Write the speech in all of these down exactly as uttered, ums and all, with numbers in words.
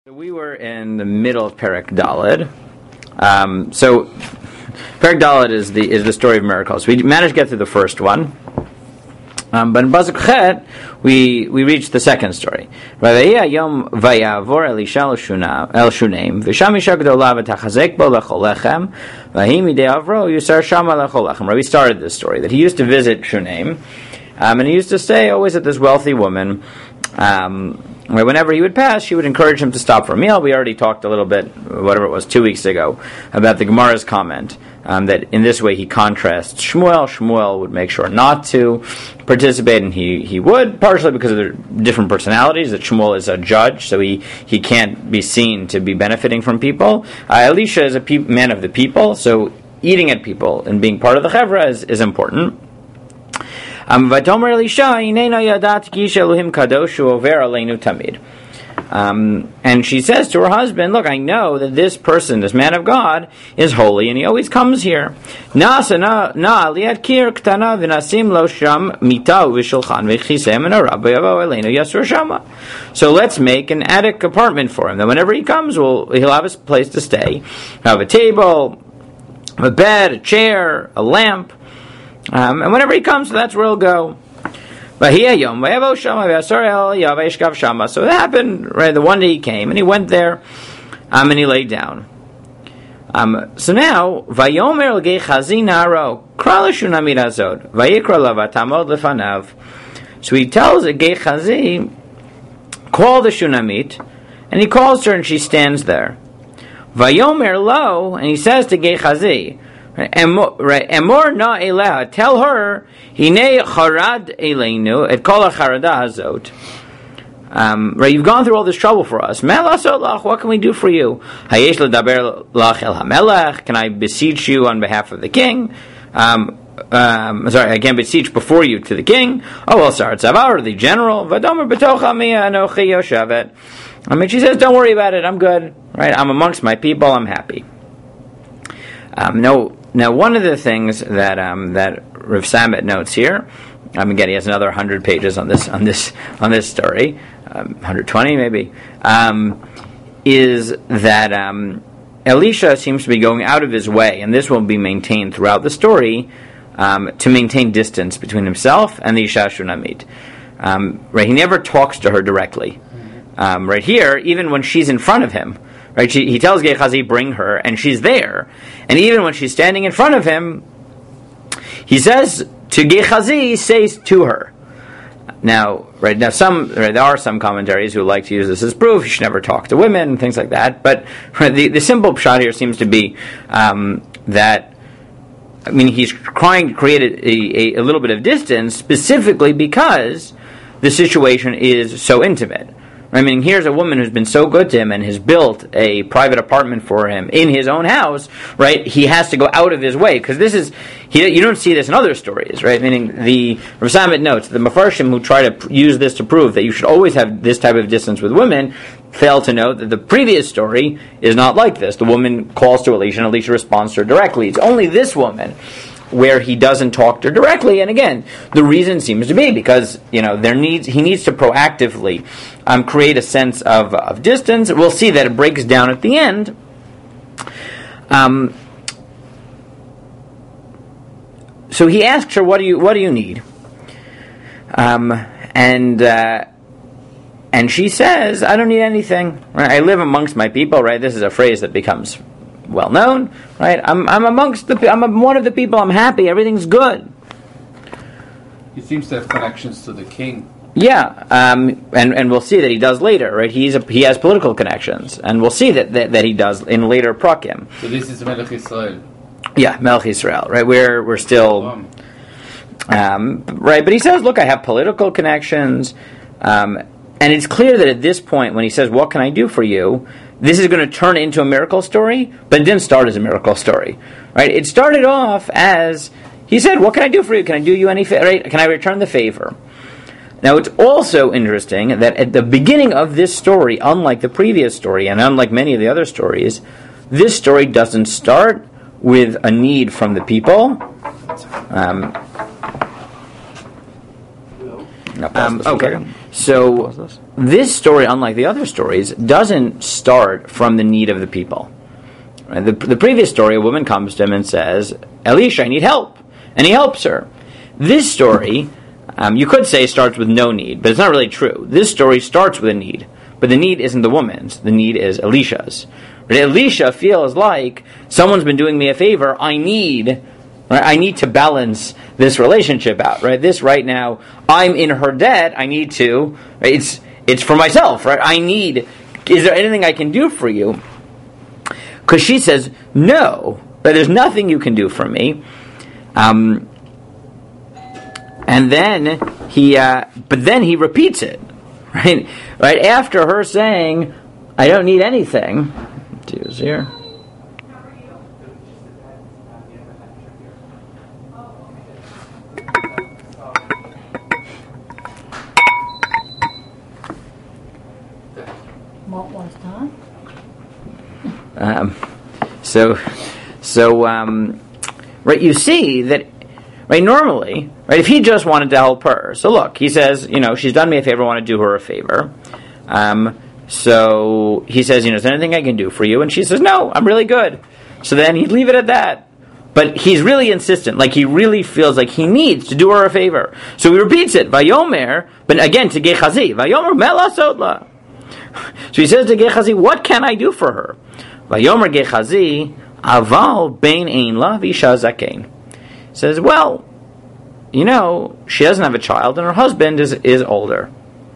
We were in the middle of Perek Daled. Um, so, Perek Daled is the is the story of miracles. We managed to get through the first one, um, but in Pasuk Chet we we reached the second story. Yom vayavor Elisha el Shunem v'sham isha gdola v'tachazek bo lechol lechem v'hi midei avro yusar shama lechol lechem. We started this story that he used to visit Shunem, um, and he used to stay always at this wealthy woman. Um, Where whenever he would pass, she would encourage him to stop for a meal. We already talked a little bit, whatever it was, two weeks ago, about the Gemara's comment um, that in this way he contrasts Shmuel. Shmuel would make sure not to participate, and he, he would, partially because of their different personalities, that Shmuel is a judge, so he, he can't be seen to be benefiting from people. Uh, Elisha is a pe- man of the people, so eating at people and being part of the Chevra is, is important. Um, Vatomer Elisha, Inena yadat kish Elohim kadosh hu over aleinu tamid. Um, and she says to her husband, look, I know that this person, this man of God, is holy, and he always comes here. Nasa na na liat kir ktana v'nasim lo sham mita u'v'shulchan v'chisem and arab v'yavo aleinu yasur shama. So let's make an attic apartment for him. That whenever he comes, we'll, he'll have a place to stay. Have a table, a bed, a chair, a lamp. Um, and whenever he comes, that's where he'll go. So it happened, right, the one day he came, and he went there, um, and he laid down. Um, so now, Vayomer Gechazi Naro, Kralashunamid Azod, Vayikra Lavatamod Lefanav. So he tells Gechazi, call the Shunamit, and he calls her, and she stands there. Vayomer Lo, and he says to Gechazi, Emor na eleha. Tell her, Hine charad eleinu et kol hacharada hazot. Um, right, you've gone through all this trouble for us. What can we do for you? Hayesh ledaber lach el hamelech. Can I beseech you on behalf of the king? Um, um, sorry, I can beseech before you to the king. Oh well, Sar Tzavar, the general. Vadomer betocha miya anochi yoshavet. I mean, she says, don't worry about it. I'm good. Right, I'm amongst my people. I'm happy. Um, no. Now, one of the things that um, that Rav Samet notes here, um, again, he has another one hundred pages on this on this on this story, um, one hundred twenty maybe, um, is that um, Elisha seems to be going out of his way, and this will be maintained throughout the story, um, to maintain distance between himself and the Isha Shunamit. Um, right, he never talks to her directly. Um, right here, even when she's in front of him. Right, she, he tells Gehazi, bring her, and she's there. And even when she's standing in front of him, he says to Gehazi, says to her. Now, right now, some right, there are some commentaries who like to use this as proof. You should never talk to women and things like that. But right, the, the simple shot here seems to be um, that, I mean, he's trying to create a, a, a little bit of distance specifically because the situation is so intimate. I mean, here's a woman who's been so good to him and has built a private apartment for him in his own house, right? He has to go out of his way, because this is, he, you don't see this in other stories, right? Meaning, the Rav Samet notes, the Mefarshim who try to pr- use this to prove that you should always have this type of distance with women, fail to note that the previous story is not like this. The woman calls to Elisha, and Elisha responds to her directly. It's only this woman where he doesn't talk to her directly, and again, the reason seems to be because, you know, there needs he needs to proactively um, create a sense of, of distance. We'll see that it breaks down at the end. Um, so he asks her, "What do you What do you need?" Um, and uh, and she says, "I don't need anything. Right? I live amongst my people." Right? This is a phrase that becomes well known, right? I'm I'm amongst the I'm one of the people. I'm happy. Everything's good. He seems to have connections to the king. Yeah, um, and and we'll see that he does later, right? He's a, he has political connections, and we'll see that that, that he does in later prakim. So this is Melech Israel. Yeah, Melech Israel, right? We're we're still, um, right? But he says, look, I have political connections, um, and it's clear that at this point, when he says, "What can I do for you?" this is going to turn into a miracle story, but it didn't start as a miracle story, right? It started off as, he said, what can I do for you? Can I do you any favor? Right? Can I return the favor? Now, it's also interesting that at the beginning of this story, unlike the previous story, and unlike many of the other stories, this story doesn't start with a need from the people. Um, um, okay. So this story, unlike the other stories, doesn't start from the need of the people. Right? The, the previous story, a woman comes to him and says, Elisha, I need help. And he helps her. This story, um, you could say, starts with no need, but it's not really true. This story starts with a need, but the need isn't the woman's. The need is Elisha's. Right? Elisha feels like someone's been doing me a favor. I need, right? I need to balance this relationship out. Right? This right now, I'm in her debt. I need to. Right? It's it's for myself. Right? I need. Is there anything I can do for you? Because she says no. Right? There's nothing you can do for me. Um, and then he, uh, but then he repeats it, right? Right after her saying, "I don't need anything." Two's here. What was that? Um, so, so. Um, Right, you see that, right, normally, right, if he just wanted to help her, so look, he says, you know, she's done me a favor, I want to do her a favor. Um, so he says, you know, is there anything I can do for you? And she says, no, I'm really good. So then he'd leave it at that. But he's really insistent, like he really feels like he needs to do her a favor. So he repeats it, Vayomer, but again to Gehazi, Vayomer mela sodla. So he says to Gehazi, what can I do for her? Vayomer Gehazi, Aval bein ein la v'isha zakein. Says, well, you know, she doesn't have a child and her husband is is older.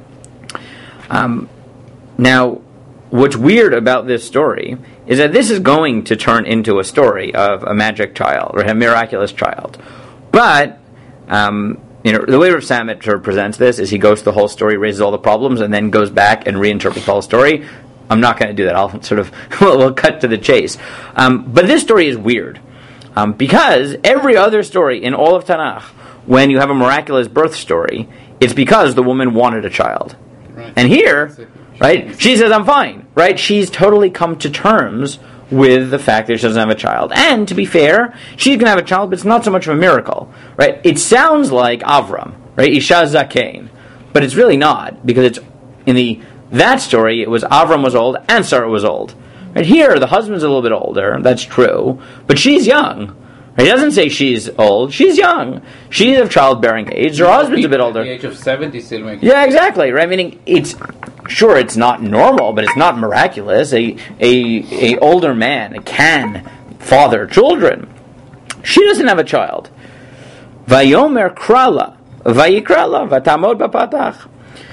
Um, now, what's weird about this story is that this is going to turn into a story of a magic child or a miraculous child. But um, you know, the way Rav Samet sort of presents this is he goes to the whole story, raises all the problems, and then goes back and reinterprets the whole story. I'm not going to do that. I'll sort of, we'll, we'll cut to the chase. Um, but this story is weird. Um, because every other story in all of Tanakh, when you have a miraculous birth story, it's because the woman wanted a child. Right. And here, right, she says, I'm fine. Right? She's totally come to terms with the fact that she doesn't have a child. And to be fair, she's going to have a child, but it's not so much of a miracle. Right? It sounds like Avram, right? Isha Zakein. But it's really not, because it's in the that story, it was Avram was old and Sarah was old. Right here, the husband's a little bit older, that's true, but she's young. Right? He doesn't say she's old, she's young. She's of childbearing age, her husband's a bit older. At the age of seventy still makes Yeah, exactly, right? Meaning, it's, sure, it's not normal, but it's not miraculous. A, a, a older man can father children. She doesn't have a child. Vayomer krala, vayikrala, vatamod bapatach.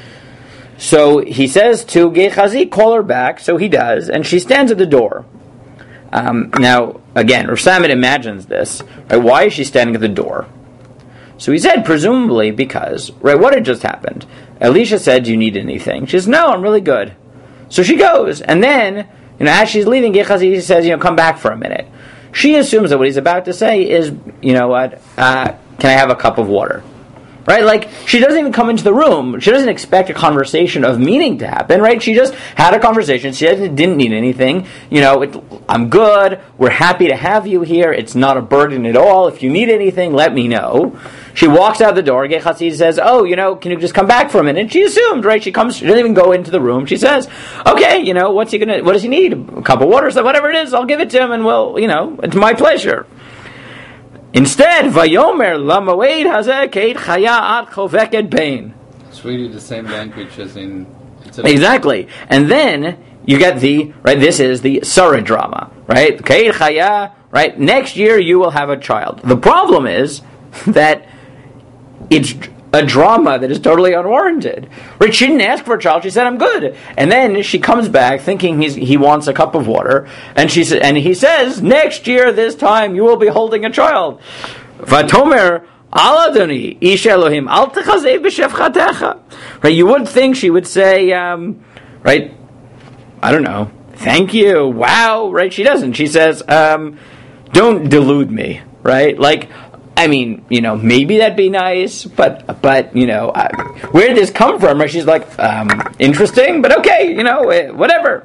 So he says to Gehazi, call her back, so he does, and she stands at the door. Um, now, again, Rav Samet imagines this. Right? Why is she standing at the door? So he said, presumably because, right, what had just happened? Elisha said, do you need anything? She says, no, I'm really good. So she goes, and then, you know, as she's leaving, Gehazi says, you know, come back for a minute. She assumes that what he's about to say is, you know what, uh, can I have a cup of water? Right? Like, she doesn't even come into the room. She doesn't expect a conversation of meaning to happen, right? She just had a conversation. She didn't need anything. You know, it, I'm good. We're happy to have you here. It's not a burden at all. If you need anything, let me know. She walks out the door. Gehazi says, oh, you know, can you just come back for a minute? And she assumed, right? She comes, she doesn't even go into the room. She says, okay, you know, what's he gonna, what does he need? A cup of water, so whatever it is, I'll give it to him and we'll, you know, it's my pleasure. Instead, Vayomer Lamaweid Hazeh Keit Chaya At Choveket Bein. It's really the same language as in. Exactly, and then you get the right. This is the Sarah drama, right? Keit Chaya, right? Next year you will have a child. The problem is that it's a drama that is totally unwarranted. Right? She didn't ask for a child. She said, "I'm good," and then she comes back thinking he's, he wants a cup of water, and she sa- and he says, "Next year, this time, you will be holding a child." Vatomer Aladoni Ish Elohim Al Techazev B'Shefchatecha. Right? You would think she would say, um, right? I don't know. Thank you. Wow. Right? She doesn't. She says, um, "Don't delude me." Right? Like. I mean, you know, maybe that'd be nice, but, but you know, I, where did this come from? Right? She's like, um, interesting, but okay, you know, whatever.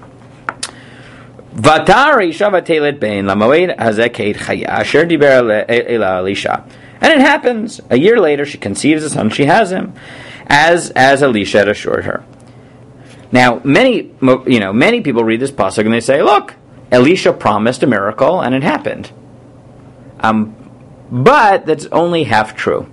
Vatari shavatelet bein lamoed hazekeit chaya asher diber ela Elisha. And it happens. A year later, she conceives a son. She has him. as as Elisha had assured her. Now, many you know many people read this pasuk and they say, "Look, Elisha promised a miracle and it happened." Um, but that's only half true.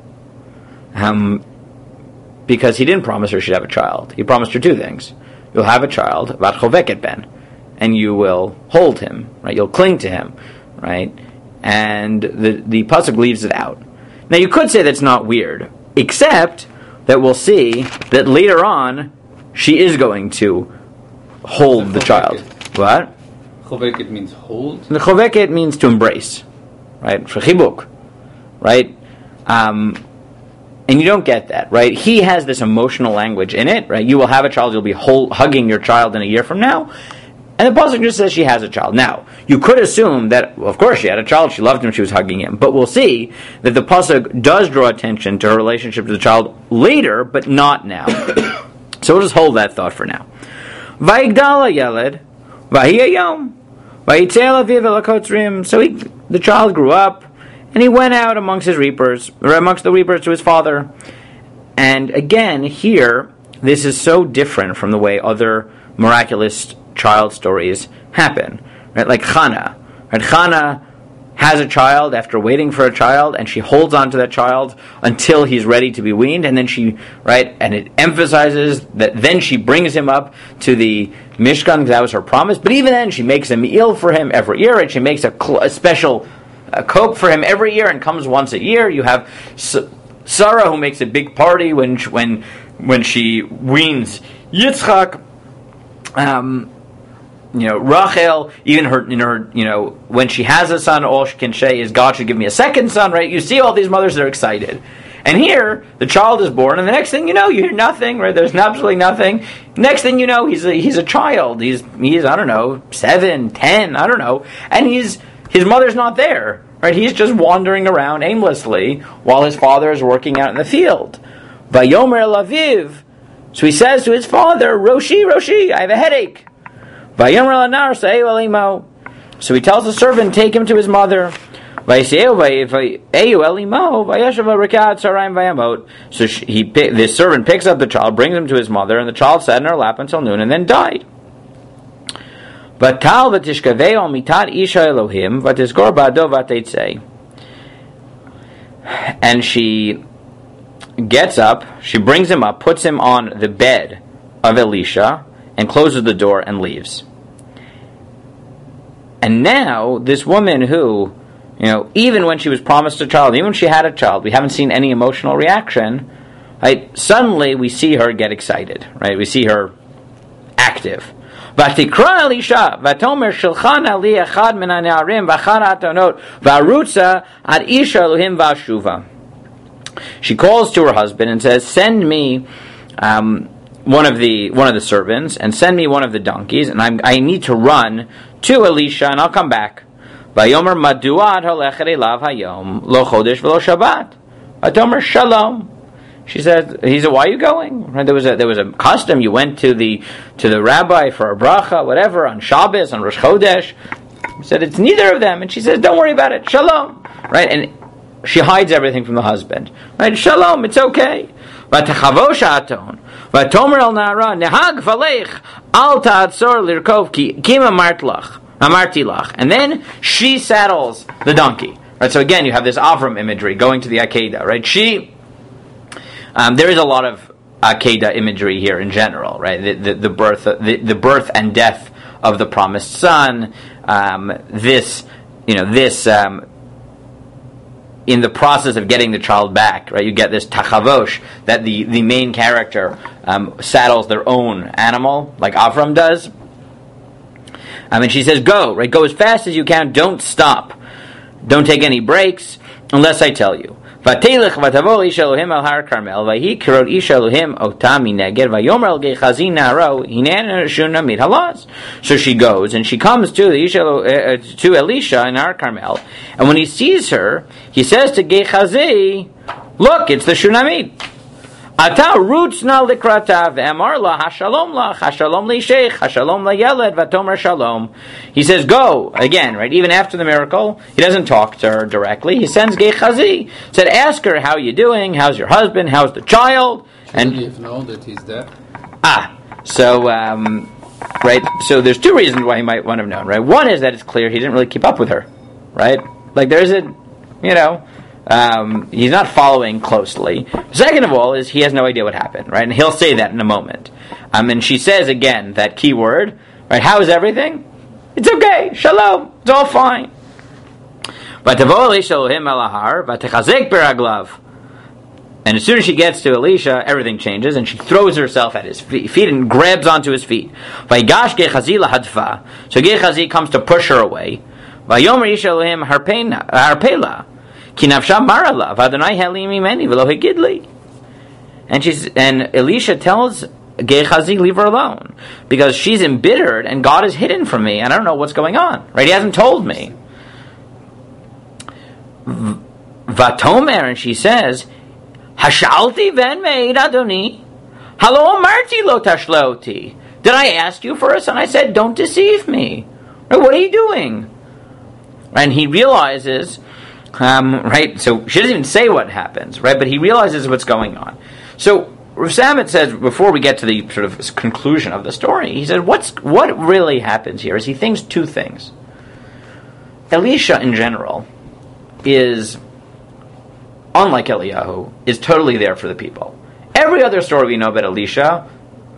Um, because he didn't promise her she'd have a child. He promised her two things: you'll have a child, vat choveket ben, and you will hold him, right? You'll cling to him, right? And the the pasuk leaves it out. Now, you could say that's not weird, except that we'll see that later on she is going to hold the child. What? Choveket means hold? The choveket means to embrace, right? For chibuk, right? Um, and you don't get that, right? He has this emotional language in it, right? You will have a child, you'll be hold, hugging your child in a year from now. And the pasuk just says she has a child. Now, you could assume that, well, of course, she had a child, she loved him, she was hugging him. But we'll see that the pasuk does draw attention to her relationship to the child later, but not now. So we'll just hold that thought for now. Vayigdala yeled, vayiyayom, vayitzei aviv el hakotzrim. So he, the child grew up, and he went out amongst his reapers, or amongst the reapers to his father. And again, here, this is so different from the way other miraculous child stories happen, right? Like Chana, right? Chana has a child after waiting for a child, and she holds on to that child until he's ready to be weaned, and then she, right? And it emphasizes that then she brings him up to the Mishkan because that was her promise. But even then, she makes a meal for him every year, and she makes a, cl- a special a cope for him every year, and comes once a year. You have S- Sarah who makes a big party when she, when when she weans Yitzchak. Um, You know, Rachel, even her, in her, you know, when she has a son, all she can say is, God should give me a second son, right? You see all these mothers that are excited. And here, the child is born, and the next thing you know, you hear nothing, right? There's absolutely nothing. Next thing you know, he's a, he's a child. He's, he's, I don't know, seven, ten, I don't know. And he's, his mother's not there, right? He's just wandering around aimlessly while his father is working out in the field. Vayomer Laviv. So he says to his father, Roshi, Roshi, I have a headache. So he tells the servant, take him to his mother. So she, he, the servant picks up the child, brings him to his mother, and the child sat in her lap until noon and then died. And she gets up, she brings him up, puts him on the bed of Elisha, and closes the door and leaves. And now, this woman who, you know, even when she was promised a child, even when she had a child, we haven't seen any emotional reaction, right? Suddenly we see her get excited, right? We see her active. Vatikra Elisha, vatomer shilchana li echad min hane'arim v'achad ha'atonot v'arutza ad isha Elohim v'ashuva. She calls to her husband and says, send me um, one of the one of the servants, and send me one of the donkeys, and I'm, I need to run to Elisha, and I'll come back. Vayomer maduad holechet elav hayom lo chodesh v'lo Shabbat. Vatomer shalom. She said, he said, why are you going? Right, there was a there was a custom. You went to the to the rabbi for a bracha, whatever, on Shabbos, on Rosh Chodesh. He said, it's neither of them. And she says, don't worry about it. Shalom. Right, and she hides everything from the husband. Right, shalom, it's okay. Vatachavosh aton. Vatomer el nara nehag valech al ta'atzor lirkov ki kima martlach amartilach. And then she saddles the donkey. Right, so again, you have this Avram imagery going to the Akedah. Right, she. Um, there is a lot of Akedah imagery here in general. Right, the the, the birth the, the birth and death of the promised son. Um, this you know this. Um, in the process of getting the child back, right, you get this tachavosh, that the, the main character um, saddles their own animal, like Avram does. I mean, she says, go, right, go as fast as you can, don't stop. Don't take any breaks, unless I tell you. Vatelech vatavo isha Elohim al har Carmel, vahi kirot isha Elohim ota mineged, vayomer al gechazi naro, hinan shuna mit halaz. So she goes, and she comes to the isha, uh, to Elisha in Har Carmel, and when he sees her, he says to Gehazi, look, it's the Shunamit. Ata rutzna likrata ve'amar la hashalom la hashalom li sheikh hashalom la yeled v'tomer shalom. He says, go again, right? Even after the miracle, he doesn't talk to her directly. He sends Gehazi, said, ask her how you doing, how's your husband, how's the child, and you know that he's dead. Ah, so um, right. So there's two reasons why he might want to have known, right? One is that it's clear he didn't really keep up with her, right? Like there's a, you know. Um, he's not following closely. Second of all is he has no idea what happened, right? And he'll say that in a moment. Um, and she says again, that key word, right? How is everything? It's okay. Shalom. It's all fine. And as soon as she gets to Elisha, everything changes, and she throws herself at his feet and grabs onto his feet. So Gehazi comes to push her away. And she's and Elisha tells Gehazi, leave her alone, because she's embittered and God is hidden from me and I don't know what's going on. Right? He hasn't told me. Vatomer, and she says, Hashalti ven meid Adoni, Halo amarti lo tashloti. Did I ask you for a son? I said, don't deceive me. Right? What are you doing? And he realizes. Um, right, so she doesn't even say what happens, right? But he realizes what's going on. So Rav Samet says, before we get to the sort of conclusion of the story, he said, "What's what really happens here is he thinks two things. Elisha, in general, is unlike Eliyahu, is totally there for the people. Every other story we know about Elisha,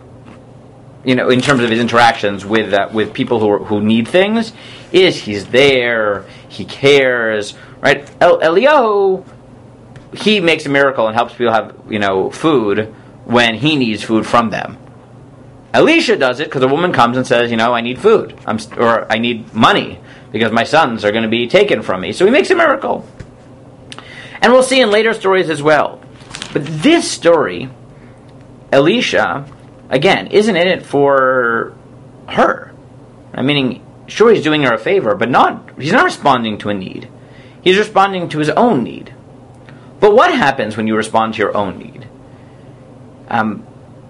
you know, in terms of his interactions with uh, with people who are, who need things, is he's there, he cares." Right, El- Eliyahu, he makes a miracle and helps people have, you know, food when he needs food from them. Elisha does it because a woman comes and says, you know, I need food, I'm st- or I need money because my sons are going to be taken from me. So he makes a miracle, and we'll see in later stories as well. But this story, Elisha, again, isn't in it for her. I mean, sure, he's doing her a favor, but not. He's not responding to a need. He's responding to his own need. But what happens when you respond to your own need? Um,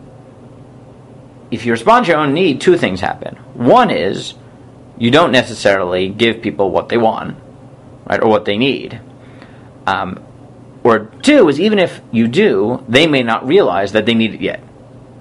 if you respond to your own need, two things happen. One is you don't necessarily give people what they want, right, or what they need. Um, or two is even if you do, they may not realize that they need it yet.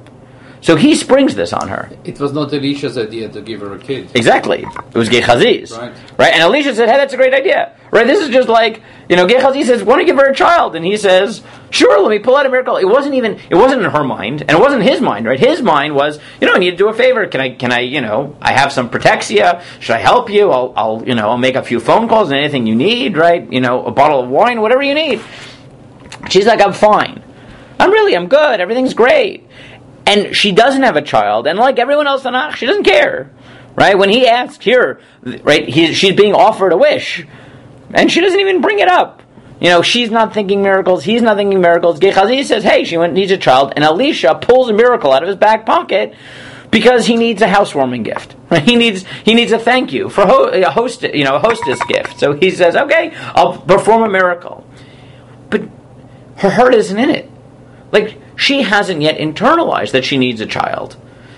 So he springs this on her. It was not Elisha's idea to give her a kid. Exactly. It was Gehazi's. Right. Right? And Elisha said, hey, that's a great idea. Right? This is just like, you know, Gehazi says, want to give her a child? And he says, sure, let me pull out a miracle. It wasn't even, it wasn't in her mind, and it wasn't his mind, right? His mind was, you know, I need to do a favor. Can I, can I, you know, I have some protexia. Should I help you? I'll, I'll, you know, I'll make a few phone calls and anything you need, right? You know, a bottle of wine, whatever you need. She's like, I'm fine. I'm really, I'm good. Everything's great. And she doesn't have a child, and like everyone else in Ach, she doesn't care, right? When he asks here, right, he, she's being offered a wish, and she doesn't even bring it up. You know, she's not thinking miracles, he's not thinking miracles. Gehazi says, hey, she went, needs a child, and Elisha pulls a miracle out of his back pocket because he needs a housewarming gift. Right? He needs he needs a thank you for ho- a host, you know, a hostess gift. So he says, okay, I'll perform a miracle. But her heart isn't in it. Like, she hasn't yet internalized that she needs a child.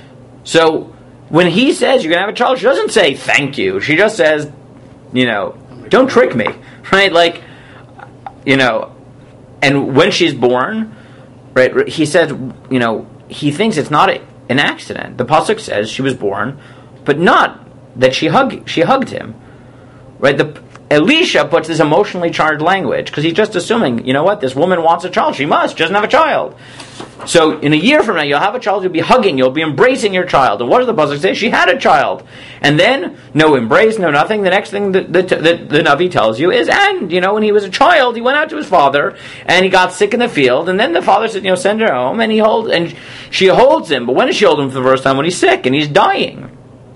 So when he says you're going to have a child, she doesn't say thank you. She just says, you know, don't trick me. Right? Like, you know, and when she's born, right, he says, you know, he thinks it's not a, an accident. The pasuk says she was born, but not that she hug, she hugged him. Right? The Elisha puts this emotionally charged language because he's just assuming, you know what, this woman wants a child. She must. She doesn't have a child. So in a year from now, you'll have a child. You'll be hugging. You'll be embracing your child. And what does the pasuk say? She had a child. And then, no embrace, no nothing. The next thing that the, the, the, the Navi tells you is, and, you know, when he was a child, he went out to his father, and he got sick in the field, and then the father said, you know, send her home, and he holds, and she holds him. But when does she hold him for the first time? When he's sick, and he's dying.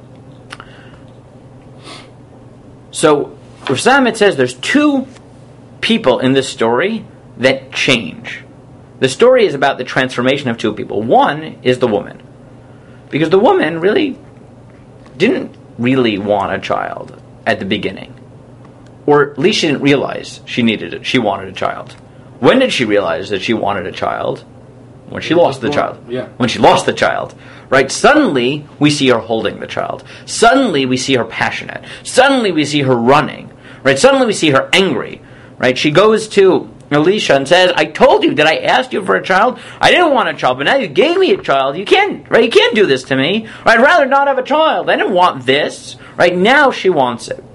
So, Rav Samet says there's two people in this story that change. The story is about the transformation of two people. One is the woman. Because the woman really didn't really want a child at the beginning. Or at least she didn't realize she needed it. She wanted a child. When did she realize that she wanted a child? when she lost the child. Yeah. When she lost the child. Right? Suddenly, we see her holding the child. Suddenly, we see her passionate. Suddenly, we see her running. Right? Suddenly, we see her angry. Right? She goes to Elisha and says, I told you, did I ask you for a child? I didn't want a child, but now you gave me a child. You can't, right? You can't do this to me. Right? I'd rather not have a child. I didn't want this. Right? Now she wants it.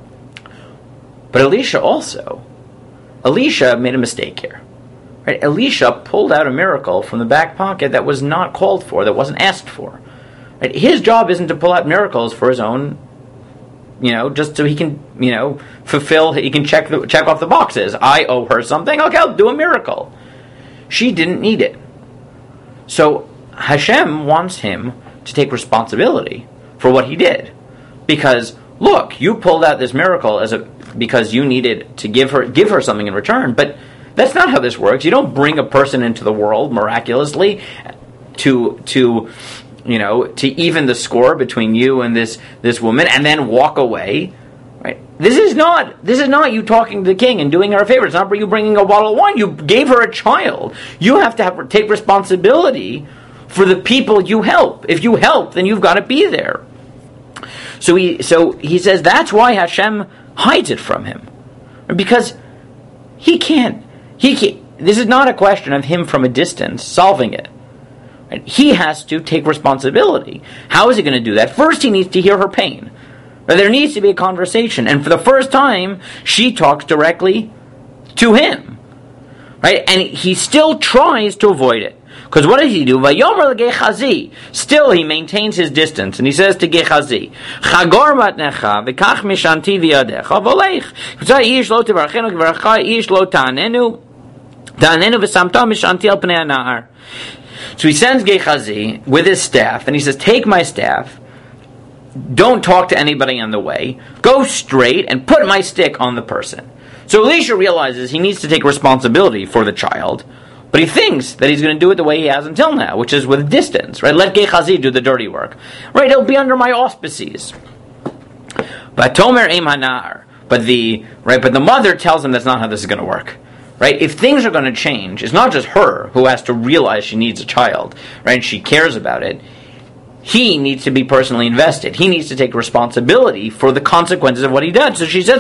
But Elisha also, Elisha made a mistake here. Right? Elisha pulled out a miracle from the back pocket that was not called for, that wasn't asked for. Right? His job isn't to pull out miracles for his own, you know, just so he can, you know, fulfill, he can check the, check off the boxes. I owe her something, okay, I'll do a miracle. She didn't need it. So Hashem wants him to take responsibility for what he did. Because, look, you pulled out this miracle as a because you needed to give her give her something in return, but that's not how this works. You don't bring a person into the world miraculously to to you know to even the score between you and this this woman and then walk away. Right? This is not this is not you talking to the king and doing her a favor. It's not you bringing a bottle of wine. You gave her a child. You have to have take responsibility for the people you help. If you help, then you've got to be there. So he so he says that's why Hashem hides it from him, because he can't. He can't. This is not a question of him from a distance solving it. Right? He has to take responsibility. How is he going to do that? First, he needs to hear her pain. There needs to be a conversation, and for the first time, she talks directly to him. Right, and he still tries to avoid it. Because what does he do? Vayomer Gehazi. Still, he maintains his distance, and he says to Gehazi, "Chagor matnecha v'kach mishanti v'yadecha v'olech. V'tzai ish lo tivarchenu v'racha ish lo ta'anenu ta'anenu v'samta mishanti al pnei ha'nahar." So he sends Gehazi with his staff, and he says, "Take my staff. Don't talk to anybody on the way. Go straight and put my stick on the person." So Elisha realizes he needs to take responsibility for the child. But he thinks that he's going to do it the way he has until now, which is with distance, right? Let Gehazi do the dirty work. Right, he'll be under my auspices. But Tomer Eim Hanar. But the right, but the mother tells him that's not how this is going to work. Right? If things are going to change, it's not just her who has to realize she needs a child, right? And she cares about it. He needs to be personally invested. He needs to take responsibility for the consequences of what he does. So she says,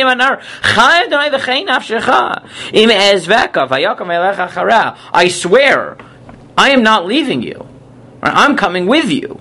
I swear, I am not leaving you. I'm coming with you.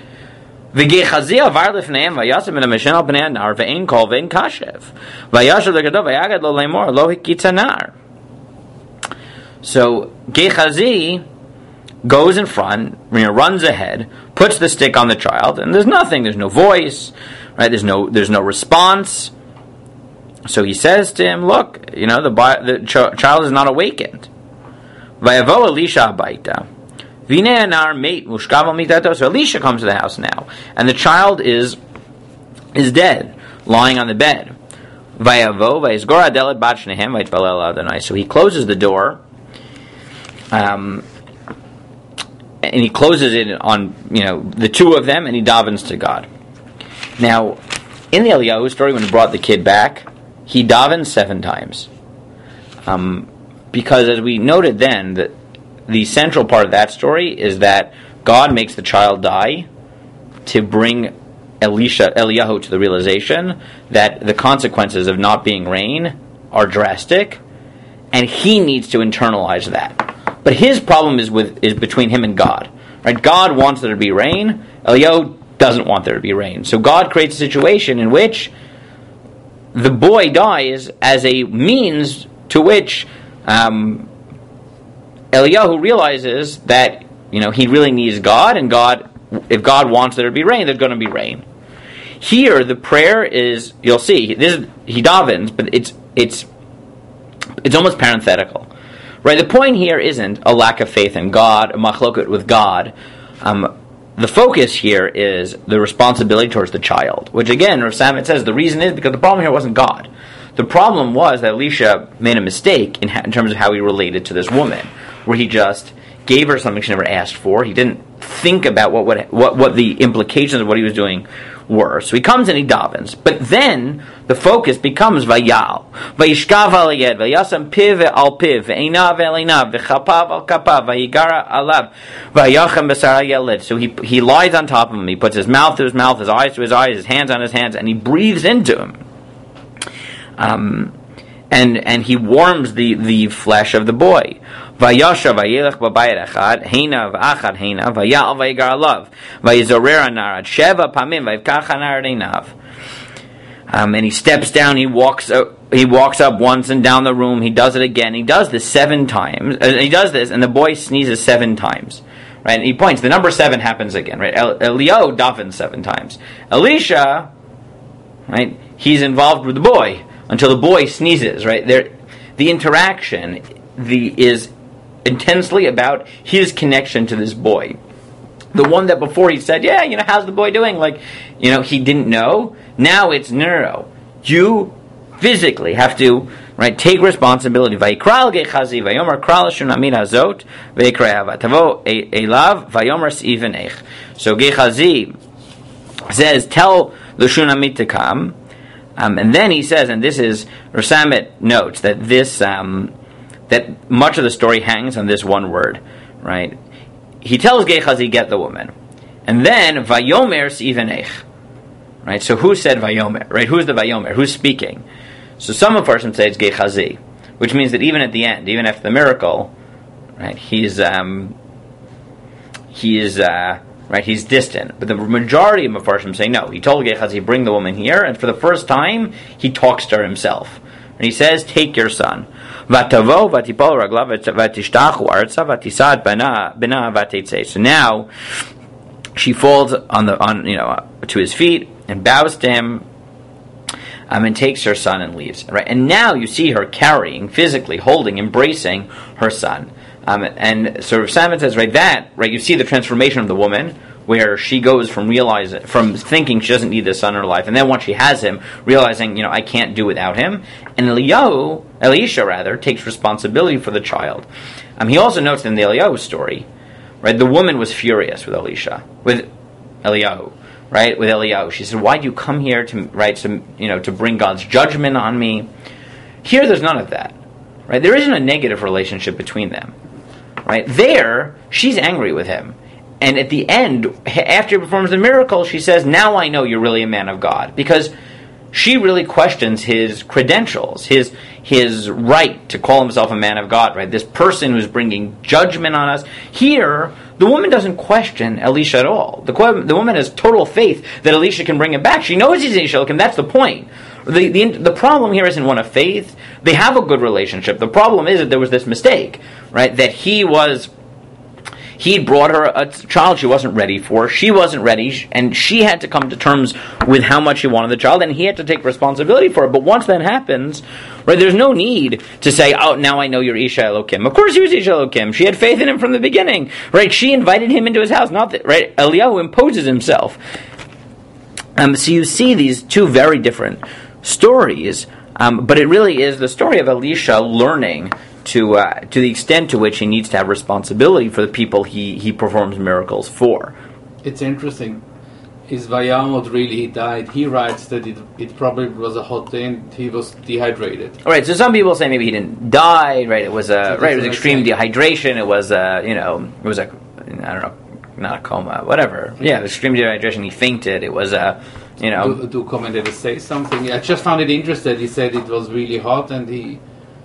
So Gehazi goes in front, you know, runs ahead, puts the stick on the child, and there's nothing. There's no voice, right? There's no, there's no response. So he says to him, "Look, you know, the, the ch- child is not awakened." Vayavo Elisha abaita, vine anar mate mushkav al mitato. So Elisha comes to the house now, and the child is is dead, lying on the bed. Vayavo vayizgor adelet bat shnehem vayitpalel Adonai. So he closes the door. Um. And he closes it on, you know, the two of them, and he davens to God. Now, in the Eliyahu story, when he brought the kid back, he davens seven times. Um, because, as we noted then, that the central part of that story is that God makes the child die to bring Elisha, Eliyahu to the realization that the consequences of not being rain are drastic, and he needs to internalize that. But his problem is with is between him and God. Right? God wants there to be rain. Eliyahu doesn't want there to be rain. So God creates a situation in which the boy dies as a means to which um, Eliyahu realizes that, you know, he really needs God, and God, if God wants there to be rain, there's going to be rain. Here, the prayer is, you'll see, this is, he davens, but it's it's it's almost parenthetical. Right, the point here isn't a lack of faith in God, a machloket with God. Um, the focus here is the responsibility towards the child, which again, Rav Samet says the reason is because the problem here wasn't God. The problem was that Elisha made a mistake in, ha- in terms of how he related to this woman, where he just gave her something she never asked for. He didn't think about what what what, what the implications of what he was doing were. So he comes and he davens. But then the focus becomes Vayal. Vayishkav al yed, Vayasam piv al piv, Ve'inav el inav, Ve'chapav al kapav, Vayigara alav, Vayachem besar yelid. So he, he lies on top of him. He puts his mouth to his mouth, his eyes to his eyes, his hands on his hands, and he breathes into him. Um, and and he warms the, the flesh of the boy. Vayasha vayelech b'bayit echad, heina v'achad heina, vayal vayigar alav, vayizorer anarad, sheva pamim, vayivkach anarad einav. Um, and he steps down, he walks up, he walks up once and down the room, he does it again, he does this seven times, uh, he does this, and the boy sneezes seven times. Right? And he points, the number seven happens again, right? El- Eliyahu davens seven times. Elisha, right, he's involved with the boy until the boy sneezes, right? There, the interaction the is intensely about his connection to this boy. The one that before he said, yeah, you know, how's the boy doing? Like, you know, he didn't know. Now it's no, no, no. You physically have to, right, take responsibility. Vayikral gechazi, vayomer kral shunamid hazot, vayikra vatavo elav, vayomer sivenech. So Gechazi says, tell the Shunamit to come. Um, and then he says, and this is, Rasamit notes that this, um, that much of the story hangs on this one word, right? He tells Gechazi, get the woman. And then, Vayomer Sivenech. Right? So who said Vayomer? Right? Who's the Vayomer? Who's speaking? So some of us say it's Gechazi, which means that even at the end, even after the miracle, right, he's, um, he's, uh, right, he's distant. But the majority of Mefarshim say no. He told Gechazi, bring the woman here, and for the first time, he talks to her himself. And he says, take your son. Vatavo vatipol raglav vatishtachu arza vatisad bena bena vatetze. So now she falls on the on you know to his feet and bows to him, um, and takes her son and leaves. Right, and now you see her carrying, physically holding, embracing her son. Um, and so Rav Salmon says, right, that right, you see the transformation of the woman, where she goes from realizing, from thinking she doesn't need this son in her life, and then once she has him, realizing, you know, I can't do without him. And Eliyahu, Elisha rather, takes responsibility for the child. Um, he also notes in the Eliyahu story, right, the woman was furious with Elisha, with Eliyahu, right, with Eliyahu. She said, why do you come here to, right, to, you know, to bring God's judgment on me? Here, there's none of that, right? There isn't a negative relationship between them, right? There, she's angry with him. And at the end, after he performs the miracle, she says, now I know you're really a man of God. Because she really questions his credentials, his his right to call himself a man of God, right? This person who's bringing judgment on us. Here, the woman doesn't question Elisha at all. The, the woman has total faith that Elisha can bring him back. She knows he's Elisha, and that's the point. The, the, the problem here isn't one of faith. They have a good relationship. The problem is that there was this mistake, right? That he was... He brought her a child she wasn't ready for. She wasn't ready, and she had to come to terms with how much she wanted the child, and he had to take responsibility for it. But once that happens, right, there's no need to say, oh, now I know you're Isha Elokim. Of course he was Isha Elokim. She had faith in him from the beginning. Right? She invited him into his house. Not that, right? Eliyahu imposes himself. Um, so you see these two very different stories, um, but it really is the story of Elisha learning to uh, to the extent to which he needs to have responsibility for the people he, he performs miracles for. It's interesting. Is Vayamot really he died? He writes that it, it probably was a hot day and he was dehydrated. All right, so some people say maybe he didn't die, right? It was a So right, it was that's extreme what I'm dehydration. It was a, you know, it was a, I don't know, not a coma, whatever. Yeah, it was extreme dehydration. He fainted. It was a, you know. Do, do commentators say something? I just found it interesting. He said it was really hot and he...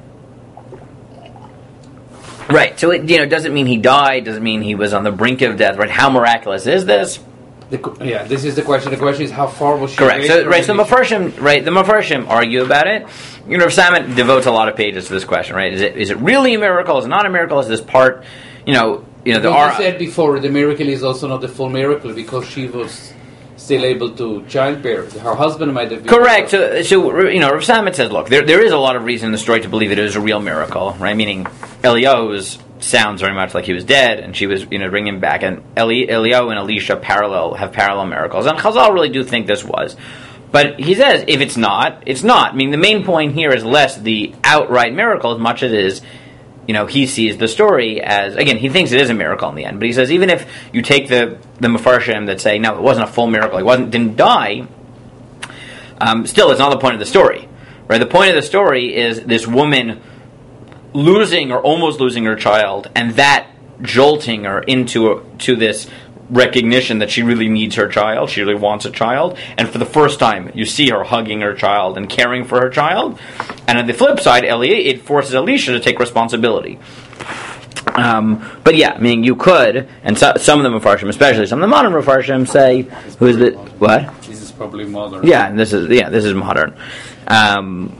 Right, so it, you know, doesn't mean he died, doesn't mean he was on the brink of death, right? How miraculous is this? The, yeah, this is the question. The question is how far was she Correct. away So, from right, so the Elisha? Mefarshim, right, the Mefarshim argue about it. You know, Rav Salmon devotes a lot of pages to this question, right? Is it is it really a miracle? Is it not a miracle? Is this part, you know, you know, there Well, are... you said before, the miracle is also not the full miracle because she was still able to childbear. Her husband might have been... Correct. So, so you know, Rav Salmon says, look, there there is a lot of reason in the story to believe it is a real miracle, right? Meaning, Eliyahu's sounds very much like he was dead, and she was, you know, bringing him back. And Eli, Eliyahu and Elisha parallel have parallel miracles, and Chazal really do think this was. But he says, if it's not, it's not. I mean, the main point here is less the outright miracle as much as it is, you know, he sees the story as, again, he thinks it is a miracle in the end, but he says even if you take the the Mefarshim that say, no, it wasn't a full miracle, he wasn't didn't die, um, still, it's not the point of the story, right? The point of the story is this woman losing or almost losing her child, and that jolting her into to this recognition that she really needs her child, she really wants a child, and for the first time you see her hugging her child and caring for her child. And on the flip side, Eli, it forces Elisha to take responsibility. Um, but yeah, I mean, you could, and so, some of the Mefarshim, especially some of the modern Mefarshim, say, "Who is it? What? This is probably modern." Yeah, and this is yeah, this is modern. Um,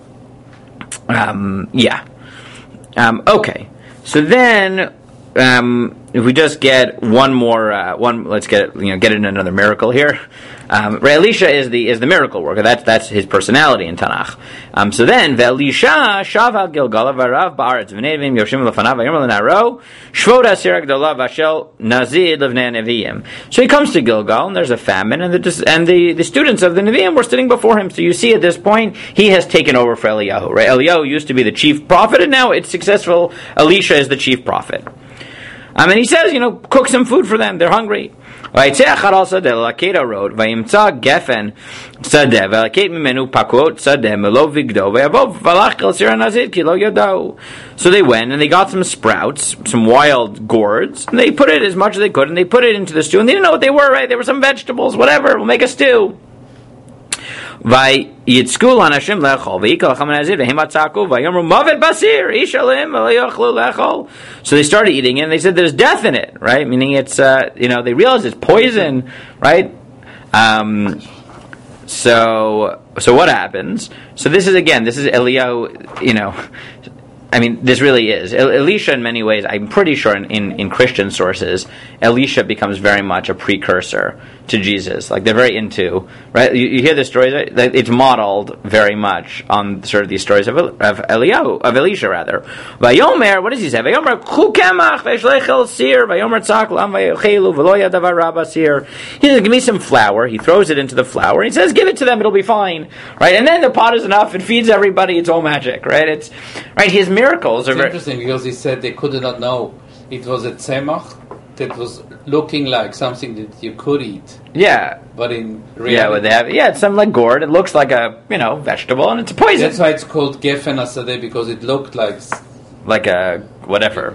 um, yeah. Um, okay, so then. Um, if we just get one more, uh, one, let's get you know get in another miracle here. Um, Elisha is the is the miracle worker. That's that's his personality in Tanakh. Um, so then, Elisha shava Gilgal v'arav ba'aretz v'nevim yoshim lefanav v'yomer l'naro shvod asir gdola v'ashel nazid levnei neviim. So he comes to Gilgal, and there's a famine, and the and the, the students of the Nevi'im were sitting before him. So you see, at this point, he has taken over for Eliyahu. Right? Eliyahu used to be the chief prophet, and now it's successful. Elisha is the chief prophet. Um, and he says, you know, cook some food for them. They're hungry. Lakeda wrote, Vayimtza gefen sadeh, v'laked mimenu pakuot sadeh, melo vigdo, v'yavov v'alach el sira nazid ki lo yadau. So they went and they got some sprouts, some wild gourds, and they put it as much as they could, and they put it into the stew, and they didn't know what they were, right? They were some vegetables, whatever, we'll make a stew. Vayitzku l'anashim lechol v'yikol hacham nazir v'hem atzaku v'yomru mavet basir ishalim v'loyochlu lechol. So they started eating it, and they said there's death in it, right? Meaning it's, uh, you know, they realized it's poison, right? Um, so, so what happens? So this is, again, this is Eliyahu, you know, I mean, this really is. Elisha, in many ways, I'm pretty sure in, in, in Christian sources, Elisha becomes very much a precursor to Jesus. Like, they're very into, right? You, you hear the stories, right? It's modeled very much on sort of these stories of, of Eliyahu, of Elisha, rather. Vayomer, what does he say? Vayomer, chu kemach v'eshlechel sir, vayomer tzak lam vayochelu v'lo yadavar rabba sir. He says, give me some flour. He throws it into the flour. He says, give it to them, it'll be fine. Right? And then the pot is enough, it feeds everybody, it's all magic, right? It's, right, his miracles are it's very interesting because he said they could not know it was a tzemach that was looking like something that you could eat. Yeah, but in reality, yeah, well, they have yeah, it's something like gourd. It looks like a you know vegetable, and it's a poison. That's why it's called gefen asadeh, because it looked like like a whatever.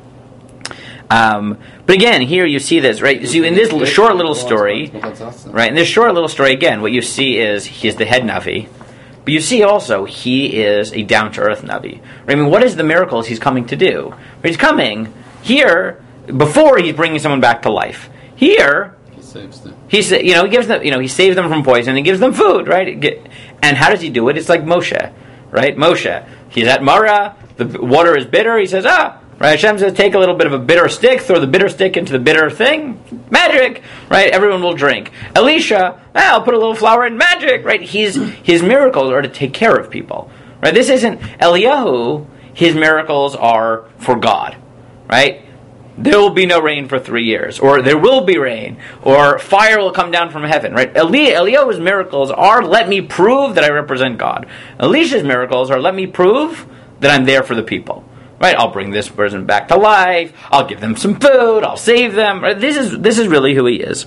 Um, but again, here you see this right. So in this short little story, right? In this short little story, again, what you see is he's the head Navi. But you see also, he is a down-to-earth Navi. I mean, what is the miracles he's coming to do? He's coming here, before he's bringing someone back to life. Here, he saves them. He's, you know, he gives them, you know, he saves them from poison, and he gives them food, right? And how does he do it? It's like Moshe, right? Moshe, he's at Marah, the water is bitter, he says, ah, right? Hashem says, take a little bit of a bitter stick, throw the bitter stick into the bitter thing, magic, right? Everyone will drink. Elisha, ah, I'll put a little flour in, magic, right? He's, his miracles are to take care of people, right? This isn't, Eliyahu, his miracles are for God, right? There will be no rain for three years, or there will be rain, or fire will come down from heaven, right? Eli- Eliyahu's miracles are, let me prove that I represent God. Elisha's miracles are, let me prove that I'm there for the people. Right, I'll bring this person back to life. I'll give them some food. I'll save them. Right? This is this is really who he is.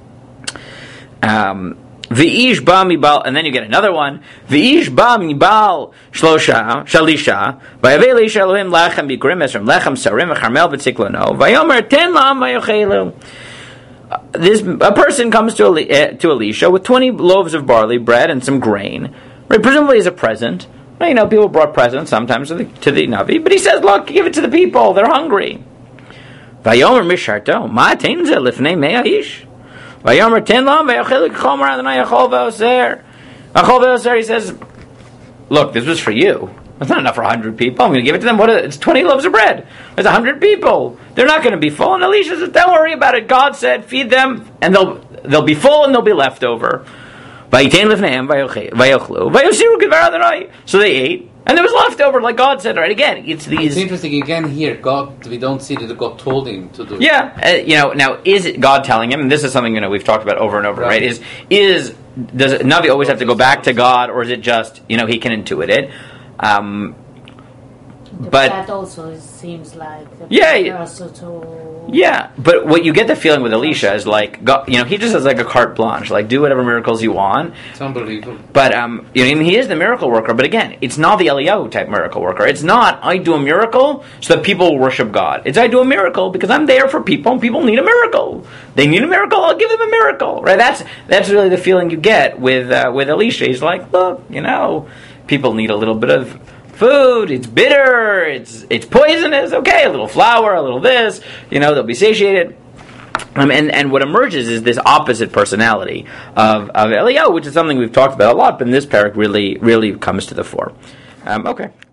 Um, V'ish ba mibal, and then you get another one. V'ish ba mibal shlosha shalisha. Vayavei Elisha Elohim lachem bikurim esrim lechem sarim v'charmel v'tziklono. Vayomer ten lam vayochelu. This a person comes to Eli, uh, to Elisha with twenty loaves of barley bread and some grain. Right, presumably as a present. You know, people brought presents sometimes to the, to the Navi, but he says, look, give it to the people, they're hungry. Vayomer misharto, ma teinze lifnei mea ish. Vayomer ten lam vayochelik chomer adonai achol ve'oser. Achol ve'oser, he says, look, this was for you. It's not enough for a hundred people. I'm going to give it to them. What? Are, it's twenty loaves of bread. There's a hundred people. They're not going to be full. And Elisha says, don't worry about it. God said, feed them, and they'll they'll be full and they'll be left over. So they ate, and there was leftover, like God said. Right? Again, it's these. It's interesting. Again, here, God. We don't see that God told him to do it. Yeah, uh, you know. Now, is it God telling him? And this is something you know we've talked about over and over. Right? right? Is is does Navi always have to go back to God, or is it just you know he can intuit it? Um, but that also seems like the yeah, to yeah. But what you get the feeling with Elisha is like, God, you know, he just has like a carte blanche, like do whatever miracles you want. It's unbelievable. But um, you know, I mean, he is the miracle worker. But again, it's not the Eliyahu type miracle worker. It's not I do a miracle so that people will worship God. It's I do a miracle because I'm there for people, and people need a miracle. They need a miracle. I'll give them a miracle. Right? That's that's really the feeling you get with uh, with Elisha. He's like, look, you know, people need a little bit of food, it's bitter, it's it's poisonous, okay, a little flour, a little this, you know, they'll be satiated. Um, and, and what emerges is this opposite personality of, of Eliyahu, which is something we've talked about a lot, but in this parak really, really comes to the fore. Um, okay.